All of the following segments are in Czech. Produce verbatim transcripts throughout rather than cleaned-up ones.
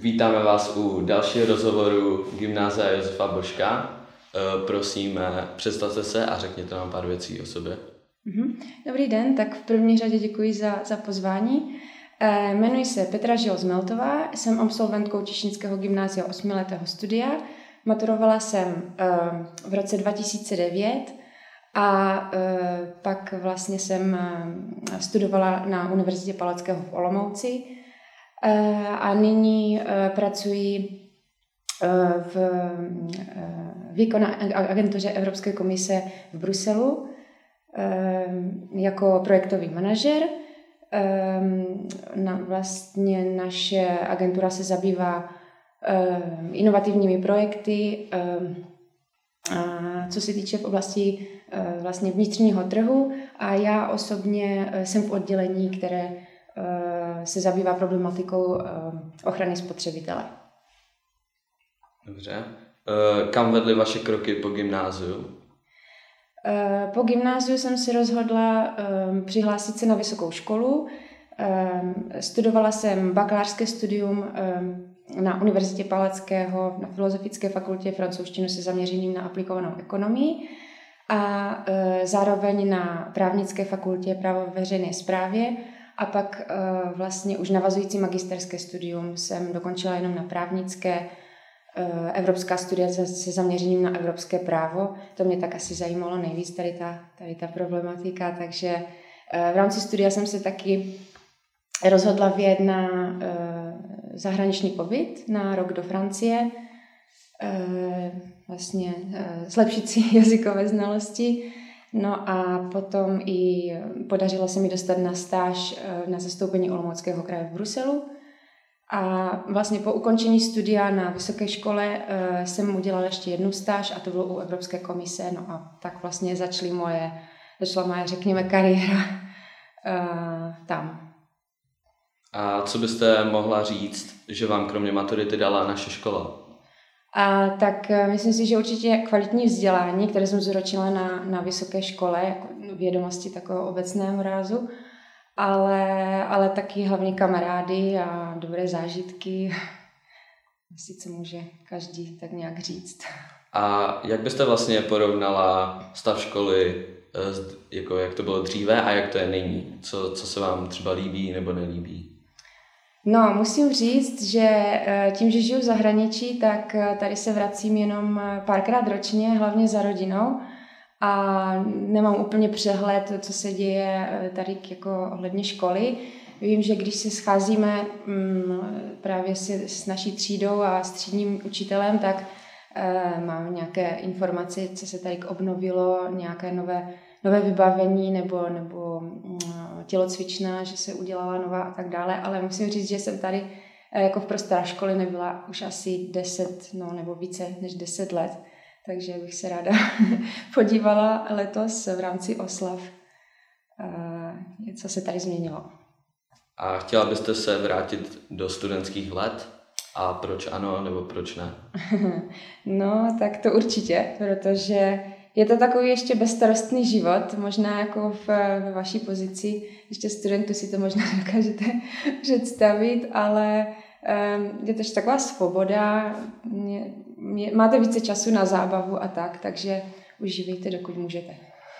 Vítáme vás u dalšího rozhovoru Gymnázia Josefa Božka. Prosím, představte se a řekněte nám pár věcí o sobě. Dobrý den, tak v první řadě děkuji za, za pozvání. E, jmenuji se Petra Žil-Zmeltová, jsem absolventkou Těšínského gymnázia osmiletého studia. Maturovala jsem e, v roce dva tisíce devět a e, pak vlastně jsem e, studovala na Univerzitě Palackého v Olomouci e, a nyní e, pracuji e, v e, výkonné agentuře Evropské komise v Bruselu e, jako projektový manažer. E, na, vlastně naše agentura se zabývá e, inovativními projekty, e, a co se týče v oblasti e, vlastně vnitřního trhu, a já osobně jsem v oddělení, které e, se zabývá problematikou e, ochrany spotřebitele. Dobře. E, kam vedly vaše kroky po gymnáziu? E, po gymnáziu jsem si rozhodla e, přihlásit se na vysokou školu. E, studovala jsem bakalářské studium e, na Univerzitě Palackého na Filozofické fakultě francouzštinu se zaměřením na aplikovanou ekonomii a e, zároveň na právnické fakultě právo ve veřejné správě, a pak e, vlastně už navazující magisterské studium jsem dokončila jenom na právnické e, evropská studia se zaměřením na evropské právo. To mě tak asi zajímalo nejvíc, tady ta, tady ta problematika, takže e, v rámci studia jsem se taky rozhodla vyjet na e, zahraniční pobyt na rok do Francie, e, vlastně e, zlepšit si jazykové znalosti. No a potom i podařilo se mi dostat na stáž e, na zastoupení Olomouckého kraje v Bruselu. A vlastně po ukončení studia na vysoké škole e, jsem udělala ještě jednu stáž, a to bylo u Evropské komise. No a tak vlastně začaly moje, začala moje, řekněme, kariéra e, tam. A co byste mohla říct, že vám kromě maturity dala naše škola? A tak myslím si, že určitě kvalitní vzdělání, které jsem zročila na, na vysoké škole, jako vědomosti takového obecného rázu, ale, ale taky hlavně kamarády a dobré zážitky. Asi co může každý tak nějak říct. A jak byste vlastně porovnala stav školy, jako jak to bylo dříve a jak to je nyní? Co, co se vám třeba líbí nebo nelíbí? No, musím říct, že tím, že žiju v zahraničí, tak tady se vracím jenom párkrát ročně, hlavně za rodinou, a nemám úplně přehled, co se děje tady jako ohledně školy. Vím, že když se scházíme právě s naší třídou a s třídním učitelem, tak mám nějaké informace, co se tady obnovilo, nějaké nové, nové vybavení nebo, nebo tělocvična, že se udělala nová a tak dále, ale musím říct, že jsem tady jako v prostorách školy nebyla už asi deset, no nebo více než deset let, takže bych se ráda podívala letos v rámci oslav, co se tady změnilo. A chtěla byste se vrátit do studentských let? A proč ano, nebo proč ne? No, tak to určitě, protože je to takový ještě bezstarostný život, možná jako v, ve vaší pozici, ještě studentů si to možná dokážete představit, ale um, je to taková svoboda, mě, mě, máte více času na zábavu a tak, takže užívejte, dokud můžete.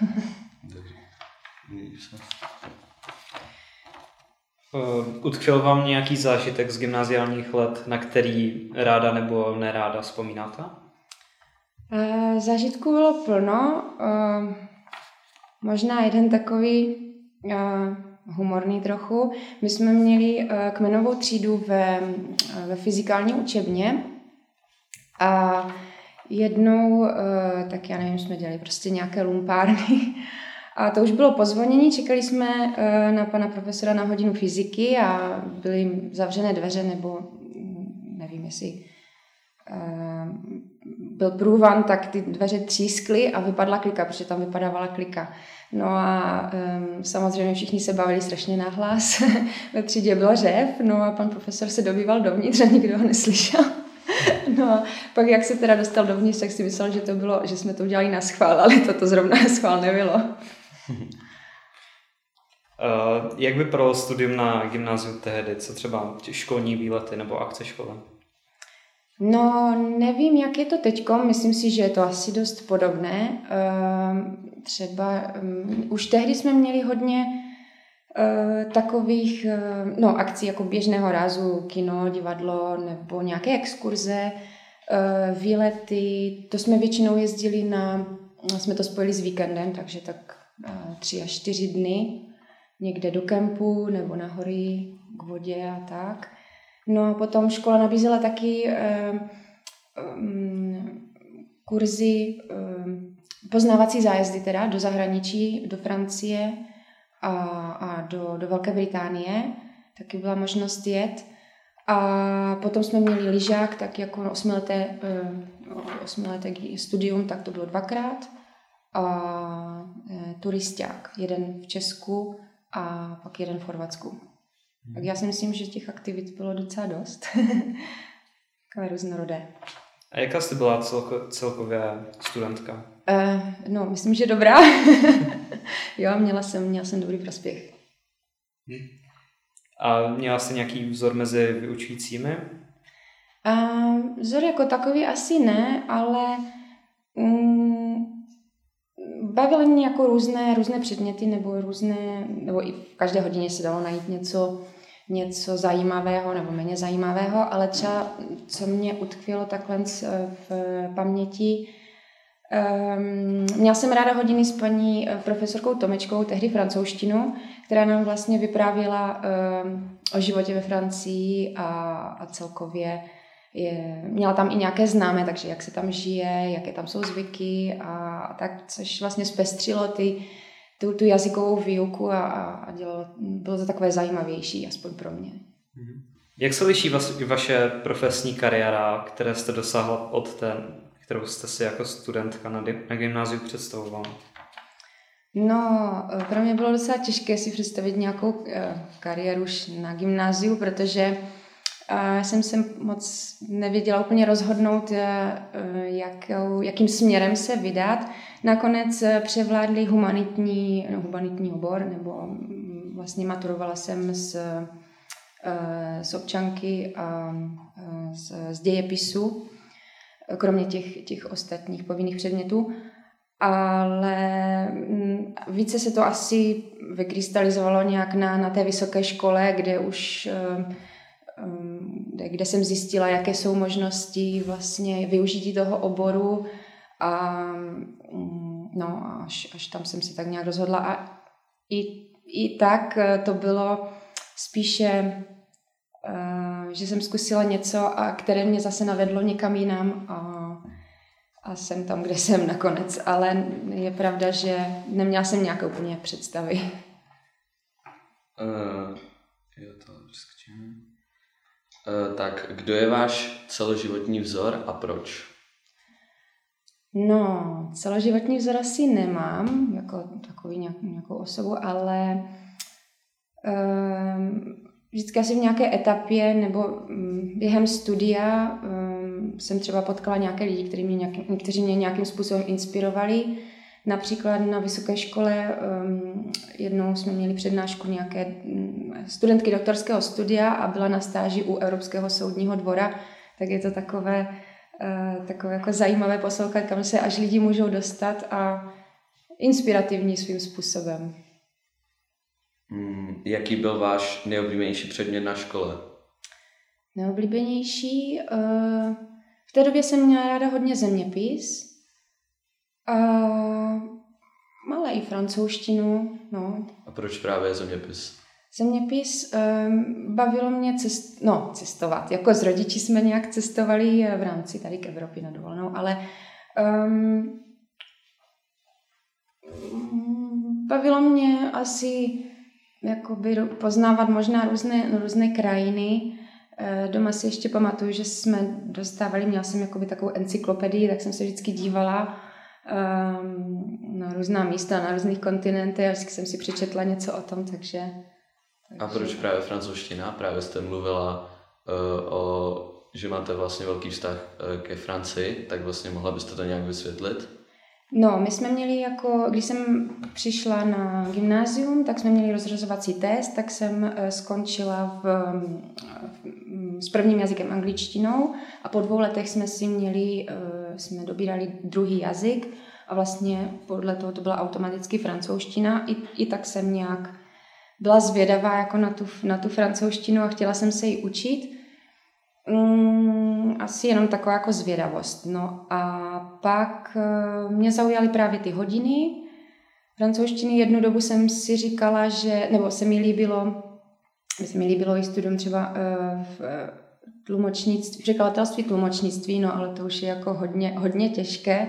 Utkvěl vám nějaký zážitek z gymnaziálních let, na který ráda nebo neráda vzpomínáte? Zážitků bylo plno. Možná jeden takový humorný trochu. My jsme měli kmenovou třídu ve, ve fyzikální učebně a jednou, tak já nevím, jsme dělali prostě nějaké lumpárny. A to už bylo pozvonění, čekali jsme na pana profesora na hodinu fyziky a byly zavřené dveře, nebo nevím, jestli byl průvan, tak ty dveře třískly a vypadla klika, protože tam vypadávala klika. No a um, samozřejmě všichni se bavili strašně nahlas. Ve třídě byl řev, no a pan profesor se dobýval dovnitř a nikdo ho neslyšel. No a pak jak se teda dostal dovnitř, tak si myslel, že to bylo, že jsme to udělali na schvál, ale toto zrovna na schvál nebylo. Uh, jak vypadalo studium na gymnáziu tehdy? Co třeba školní výlety nebo akce školy? No, nevím, jak je to teďkom, myslím si, že je to asi dost podobné. Uh, třeba um, už tehdy jsme měli hodně uh, takových uh, no, akcí jako běžného rázu, kino, divadlo nebo nějaké exkurze, uh, výlety. To jsme většinou jezdili na, jsme to spojili s víkendem, takže tak uh, tři až čtyři dny někde do kempu nebo na hory k vodě a tak. No a potom škola nabízela taky uh, um, kurzy, um, poznávací zájezdy teda do zahraničí, do Francie a, a do, do Velké Británie. Taky byla možnost jet. A potom jsme měli lyžák, tak jako osmileté, uh, osmileté studium, tak to bylo dvakrát. A uh, turisták, jeden v Česku a pak jeden v Chorvatsku. Tak já si myslím, že těch aktivit bylo docela dost. Takové různorodé. A jaká jste byla celko, celkově studentka? Uh, no, myslím, že dobrá. Jo, měla jsem, měla jsem dobrý prospěch. Hmm. A měla jste nějaký vzor mezi vyučujícími? Uh, vzor jako takový asi ne, ale um, bavily mě jako různé, různé předměty nebo různé, nebo i v každé hodině se dalo najít něco, něco zajímavého nebo méně zajímavého, ale třeba, co mě utkvělo takhle v paměti, um, měla jsem ráda hodiny s paní profesorkou Tomečkou, tehdy francouzštinu, která nám vlastně vyprávěla um, o životě ve Francii a, a celkově je, měla tam i nějaké známé, takže jak se tam žije, jaké tam jsou zvyky a, a tak, což vlastně zpestřilo ty, tu, tu jazykovou výuku a, a dělalo, bylo to takové zajímavější, aspoň pro mě. Jak se liší vas, vaše profesní kariéra, které jste dosáhla od té, kterou jste si jako studentka na, na gymnáziu představovala? No, pro mě bylo docela těžké si představit nějakou uh, kariéru už na gymnáziu, protože uh, jsem se moc nevěděla úplně rozhodnout, uh, jakou, jakým směrem se vydat. Nakonec uh, převládly humanitní, no, humanitní obor, nebo um, vlastně maturovala jsem z, uh, z občanky a uh, z, z dějepisu, kromě těch, těch ostatních povinných předmětů. Ale více se to asi vykrystalizovalo nějak na, na té vysoké škole, kde už kde, kde jsem zjistila, jaké jsou možnosti vlastně využití toho oboru a no, až, až tam jsem si tak nějak rozhodla a i, i tak to bylo spíše, že jsem zkusila něco, a které mě zase navedlo někam jinam a A jsem tam, kde jsem nakonec, ale je pravda, že neměla jsem nějaké úplně představy. Uh, jo, to přeskočíme. Uh, tak, kdo je váš celoživotní vzor a proč? No, celoživotní vzor asi nemám, jako takový nějak, nějakou osobu, ale um, vždycky asi v nějaké etapě nebo um, během studia um, jsem třeba potkala nějaké lidi, kteří mě, nějaký, kteří mě nějakým způsobem inspirovali. Například na vysoké škole um, jednou jsme měli přednášku nějaké um, studentky doktorského studia a byla na stáži u Evropského soudního dvora, tak je to takové, uh, takové jako zajímavé poslouchat, kam se až lidi můžou dostat a inspirativní svým způsobem. Hmm, jaký byl váš nejoblíbenější předmět na škole? Neoblíbenější? Uh, v té době jsem měla ráda hodně zeměpis, a ale i francouzštinu. No. A proč právě zeměpis? Zeměpis um, bavilo mě cest, no, cestovat. Jako s rodiči jsme nějak cestovali v rámci tady k Evropě na dovolenou, ale um, bavilo mě asi jakoby poznávat možná různé, různé krajiny. Doma si ještě pamatuju, že jsme dostávali, měla jsem jakoby takovou encyklopedii, tak jsem se vždycky dívala um, na různá místa, na různých kontinentech a vždycky jsem si přečetla něco o tom, takže... takže... A proč právě francouzština? Právě jste mluvila uh, o, že máte vlastně velký vztah uh, ke Francii, tak vlastně mohla byste to nějak vysvětlit? No, my jsme měli jako, když jsem přišla na gymnázium, tak jsme měli rozřazovací test, tak jsem skončila v, v s prvním jazykem angličtinou a po dvou letech jsme si měli, jsme dobírali druhý jazyk a vlastně podle toho to byla automaticky francouzština. I, i tak jsem nějak byla zvědavá jako na tu, na tu francouzštinu a chtěla jsem se ji učit. Mm, asi jenom taková jako zvědavost. No a pak mě zaujaly právě ty hodiny francouzštiny. Jednu dobu jsem si říkala, že, nebo se mi líbilo, se mi líbilo i studium třeba v tlumočnictví, v překladatelství tlumočnictví, no ale to už je jako hodně, hodně těžké.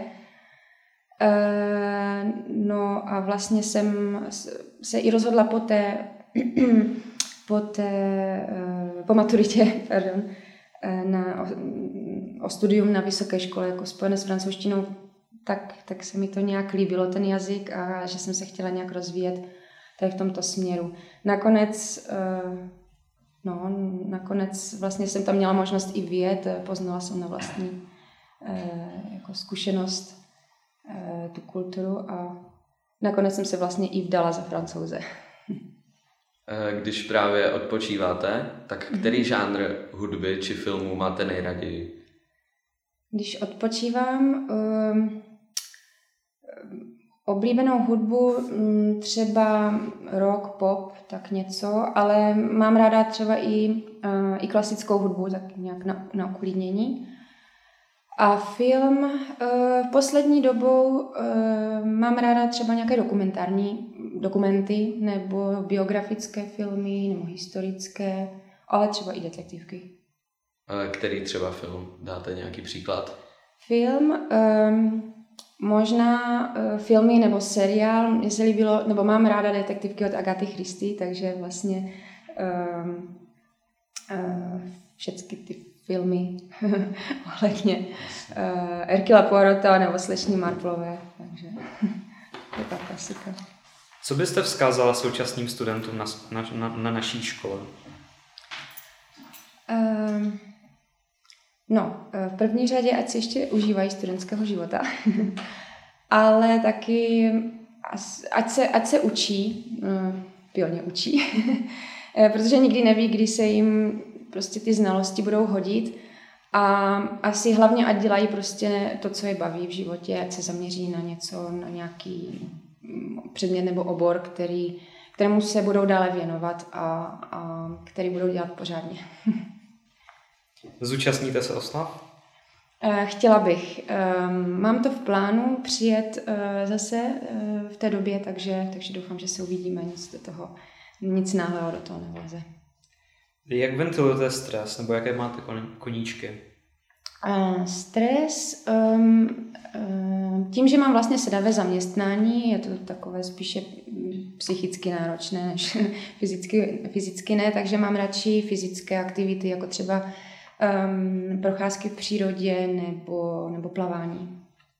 No a vlastně jsem se i rozhodla po té, po, té, po maturitě, pardon, na, o, o studium na vysoké škole jako spojené s francouzštinou, tak, tak se mi to nějak líbilo, ten jazyk, a že jsem se chtěla nějak rozvíjet tady v tomto směru. Nakonec, no, nakonec vlastně jsem tam měla možnost i vyjet, poznala jsem na vlastní jako zkušenost tu kulturu a nakonec jsem se vlastně i vdala za Francouze. Když právě odpočíváte, tak který žánr hudby či filmů máte nejraději? Když odpočívám, um, oblíbenou hudbu um, třeba rock, pop, tak něco, ale mám ráda třeba i, uh, i klasickou hudbu, tak nějak na, na uklidnění. A film uh, poslední dobou uh, mám ráda třeba nějaké dokumentární dokumenty nebo biografické filmy nebo historické, ale třeba i detektivky. Který třeba film? Dáte nějaký příklad? Film, um, možná uh, filmy nebo seriál. Mně se líbilo, nebo mám ráda detektivky od Agaty Christie, takže vlastně um, uh, všechny ty filmy ohledně uh, Hercula Poirota nebo Sleční Marplové, takže je ta klasika. Co byste vzkázala současným studentům na, na, na, na naší škole? Uh, no, v první řadě, ať si ještě užívají studentského života, ale taky ať se, ať se učí, uh, pilně učí, protože nikdy neví, kdy se jim prostě ty znalosti budou hodit a asi hlavně ať dělají prostě to, co je baví v životě, ať se zaměří na něco, na nějaký předmět nebo obor, který, kterému se budou dále věnovat a, a který budou dělat pořádně. Zúčastníte se oslav? Chtěla bych. Mám to v plánu přijet zase v té době, takže, takže doufám, že se uvidíme, nic do toho, nic náhlého do toho nevleze. Jak ventilujete stres, nebo jaké máte koníčky? Uh, stres, um, um, tím, že mám vlastně sedavé zaměstnání, je to takové spíše psychicky náročné než fyzicky, fyzicky ne, takže mám radši fyzické aktivity, jako třeba um, procházky v přírodě nebo, nebo plavání.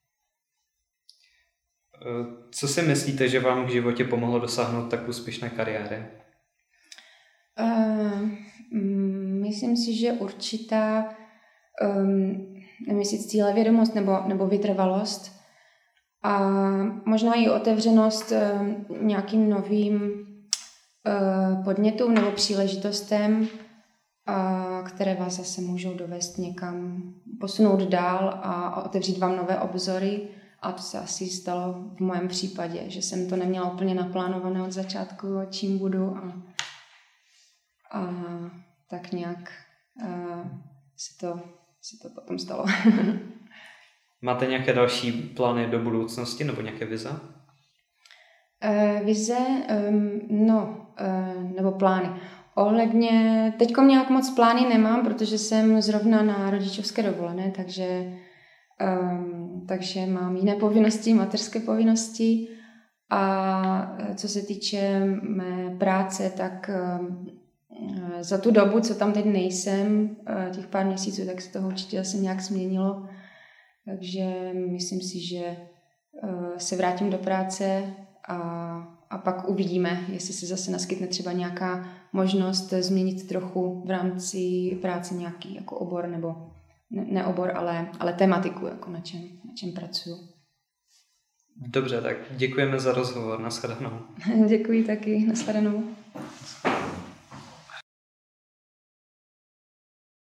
Co si myslíte, že vám v životě pomohlo dosáhnout tak úspěšné kariéry? Uh, myslím si, že určitá um, nevím, jestli cílevědomost nebo, nebo vytrvalost a možná i otevřenost um, nějakým novým uh, podnětům nebo příležitostem, uh, které vás zase můžou dovést někam, posunout dál a otevřít vám nové obzory. A to se asi stalo v mém případě, že jsem to neměla úplně naplánované od začátku, čím budu a A tak nějak uh, se, to, se to potom stalo. Máte nějaké další plány do budoucnosti nebo nějaké vize? Uh, vize? Um, no, uh, nebo plány. Ohledně, teďkom nějak moc plány nemám, protože jsem zrovna na rodičovské dovolené, takže, um, takže mám jiné povinnosti, mateřské povinnosti. A co se týče mé práce, tak um, za tu dobu, co tam teď nejsem, těch pár měsíců, tak se toho určitě asi nějak změnilo. Takže myslím si, že se vrátím do práce a, a pak uvidíme, jestli se zase naskytne třeba nějaká možnost změnit trochu v rámci práce nějaký jako obor, nebo ne, ne obor, ale, ale tematiku, jako na čem, na čem pracuji. Dobře, tak děkujeme za rozhovor. Nashledanou. Děkuji taky. Nashledanou.